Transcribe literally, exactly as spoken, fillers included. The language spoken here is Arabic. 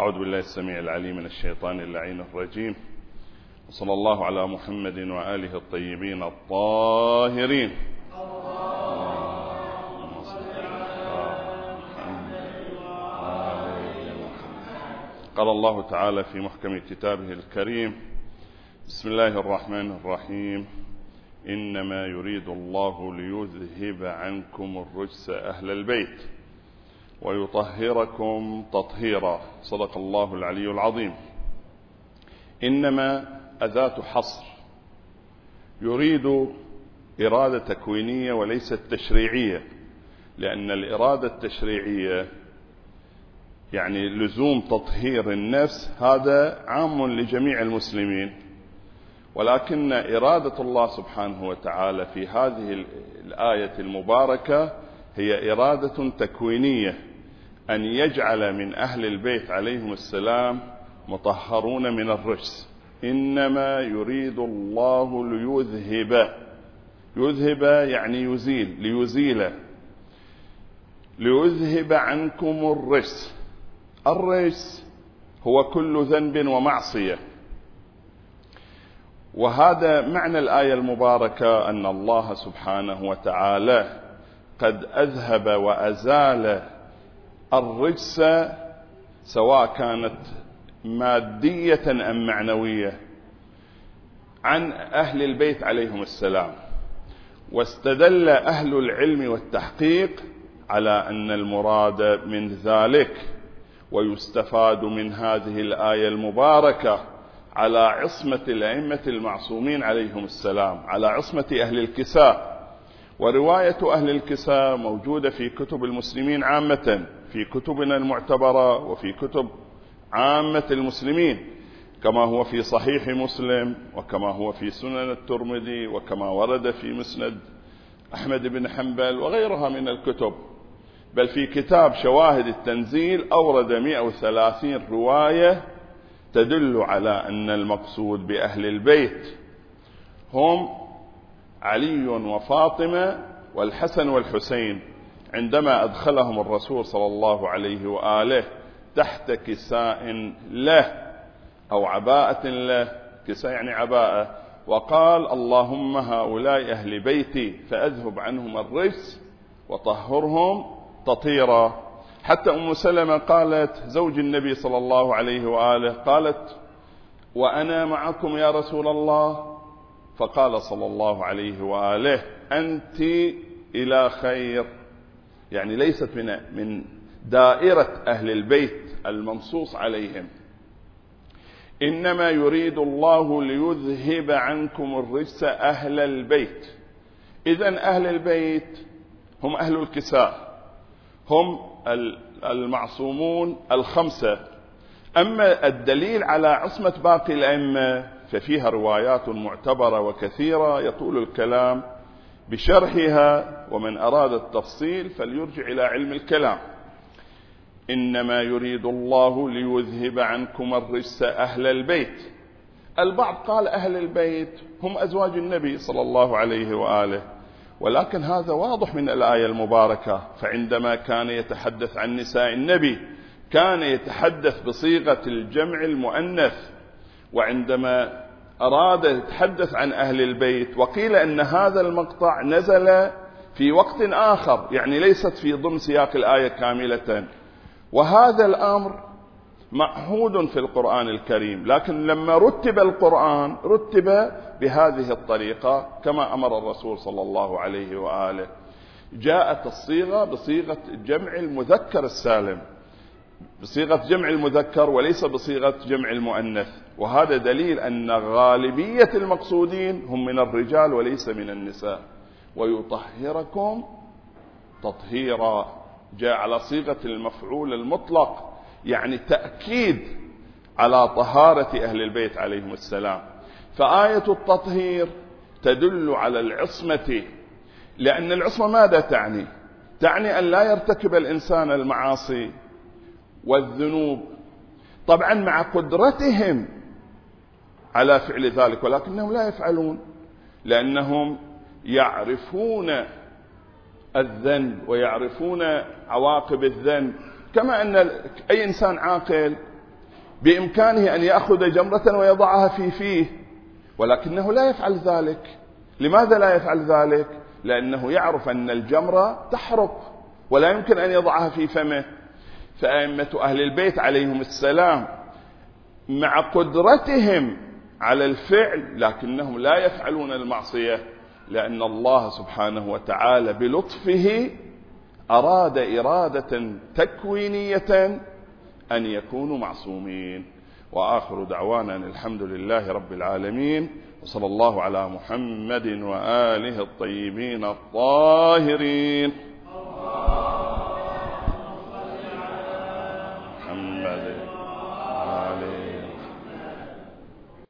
أعوذ بالله السميع العليم من الشيطان اللعين الرجيم، وصلى الله على محمد وآله الطيبين الطاهرين. اللهم صل على محمد وآل محمد. قال الله تعالى في محكم كتابه الكريم: بسم الله الرحمن الرحيم، إنما يريد الله ليذهب عنكم الرجس أهل البيت ويطهركم تطهيرا. صدق الله العلي العظيم. إنما أداة حصر، يريد إرادة تكوينية وليست تشريعية، لأن الإرادة التشريعية يعني لزوم تطهير النفس، هذا عام لجميع المسلمين، ولكن إرادة الله سبحانه وتعالى في هذه الآية المباركة هي إرادة تكوينية، أن يجعل من أهل البيت عليهم السلام مطهرون من الرجس. إنما يريد الله ليذهب، يذهب يعني يزيل، ليزيل، ليذهب عنكم الرجس. الرجس هو كل ذنب ومعصية، وهذا معنى الآية المباركة، أن الله سبحانه وتعالى قد أذهب وأزال الرجس، سواء كانت مادية أم معنوية، عن أهل البيت عليهم السلام. واستدل أهل العلم والتحقيق على أن المراد من ذلك، ويستفاد من هذه الآية المباركة على عصمة الأئمة المعصومين عليهم السلام، على عصمة أهل الكساء. ورواية أهل الكساء موجودة في كتب المسلمين عامة، في كتبنا المعتبرة وفي كتب عامة المسلمين، كما هو في صحيح مسلم، وكما هو في سنن الترمذي، وكما ورد في مسند أحمد بن حنبل وغيرها من الكتب. بل في كتاب شواهد التنزيل أورد مئة وثلاثين رواية تدل على أن المقصود بأهل البيت هم علي وفاطمة والحسن والحسين، عندما أدخلهم الرسول صلى الله عليه وآله تحت كساء له أو عباءة له، كساء يعني عباءة، وقال: اللهم هؤلاء أهل بيتي فأذهب عنهم الرجس وطهرهم تطهيرا. حتى أم سلمة قالت، زوج النبي صلى الله عليه وآله، قالت: وأنا معكم يا رسول الله؟ فقال صلى الله عليه وآله: أنت إلى خير، يعني ليست من من دائرة أهل البيت المنصوص عليهم. إنما يريد الله ليذهب عنكم الرجس أهل البيت. إذن أهل البيت هم أهل الكساء، هم المعصومون الخمسة. أما الدليل على عصمة باقي الأئمة ففيها روايات معتبرة وكثيرة، يطول الكلام بشرحها، ومن أراد التفصيل فليرجع إلى علم الكلام. إنما يريد الله ليذهب عنكم الرجس أهل البيت. البعض قال أهل البيت هم أزواج النبي صلى الله عليه وآله، ولكن هذا واضح من الآية المباركة. فعندما كان يتحدث عن نساء النبي كان يتحدث بصيغة الجمع المؤنث، وعندما أراد يتحدث عن أهل البيت، وقيل أن هذا المقطع نزل في وقت آخر، يعني ليست في ضمن سياق الآية كاملة. وهذا الأمر معهود في القرآن الكريم، لكن لما رتب القرآن رتب بهذه الطريقة كما أمر الرسول صلى الله عليه وآله. جاءت الصيغة بصيغة جمع المذكر السالم، بصيغة جمع المذكر وليس بصيغة جمع المؤنث، وهذا دليل أن غالبية المقصودين هم من الرجال وليس من النساء. ويطهركم تطهيرا جاء على صيغة المفعول المطلق، يعني تأكيد على طهارة أهل البيت عليهم السلام. فآية التطهير تدل على العصمة، لأن العصمة ماذا تعني؟ تعني أن لا يرتكب الإنسان المعاصي والذنوب، طبعا مع قدرتهم على فعل ذلك، ولكنهم لا يفعلون، لأنهم يعرفون الذنب ويعرفون عواقب الذنب. كما أن أي إنسان عاقل بإمكانه أن يأخذ جمرة ويضعها في فيه، ولكنه لا يفعل ذلك. لماذا لا يفعل ذلك؟ لأنه يعرف أن الجمرة تحرق ولا يمكن أن يضعها في فمه. فأئمة أهل البيت عليهم السلام مع قدرتهم على الفعل لكنهم لا يفعلون المعصية، لأن الله سبحانه وتعالى بلطفه أراد إرادة تكوينية أن يكونوا معصومين. وآخر دعوانا الحمد لله رب العالمين، وصلى الله على محمد وآله الطيبين الطاهرين.